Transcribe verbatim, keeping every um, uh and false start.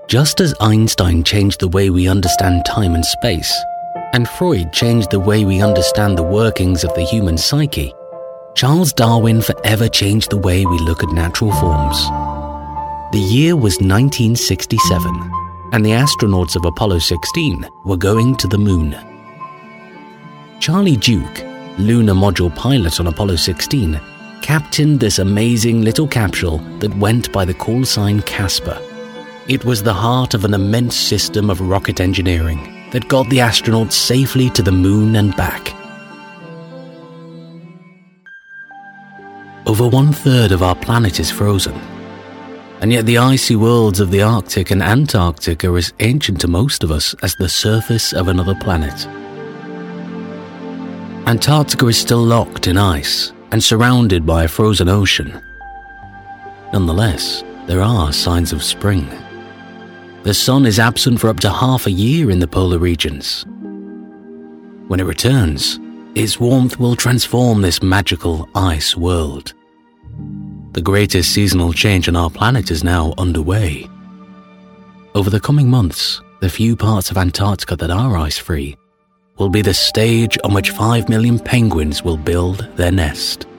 Just as Einstein changed the way we understand time and space, and Freud changed the way we understand the workings of the human psyche, Charles Darwin forever changed the way we look at natural forms. The year was nineteen sixty-seven, and the astronauts of Apollo sixteen were going to the moon. Charlie Duke, lunar module pilot on Apollo sixteen, captained this amazing little capsule that went by the call sign Casper. It was the heart of an immense system of rocket engineering that got the astronauts safely to the moon and back. Over one-third of our planet is frozen, and yet the icy worlds of the Arctic and Antarctic are as ancient to most of us as the surface of another planet. Antarctica is still locked in ice and surrounded by a frozen ocean. Nonetheless, there are signs of spring. The sun is absent for up to half a year in the polar regions. When it returns, its warmth will transform this magical ice world. The greatest seasonal change on our planet is now underway. Over the coming months, the few parts of Antarctica that are ice-free will be the stage on which five million penguins will build their nest.